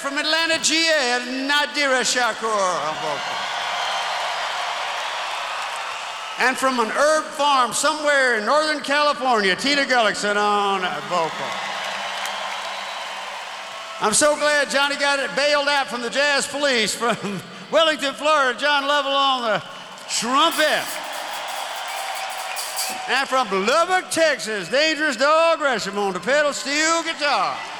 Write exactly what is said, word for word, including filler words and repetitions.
from Atlanta, G A, Nadira Shakur on vocal. And from an herb farm somewhere in Northern California, Tina Gullickson on vocal. I'm so glad Johnny got it bailed out from the Jazz Police. From Wellington, Florida, John Lovell on the trumpet. And from Lubbock, Texas, Dangerous Dog Gresham on the pedal steel guitar.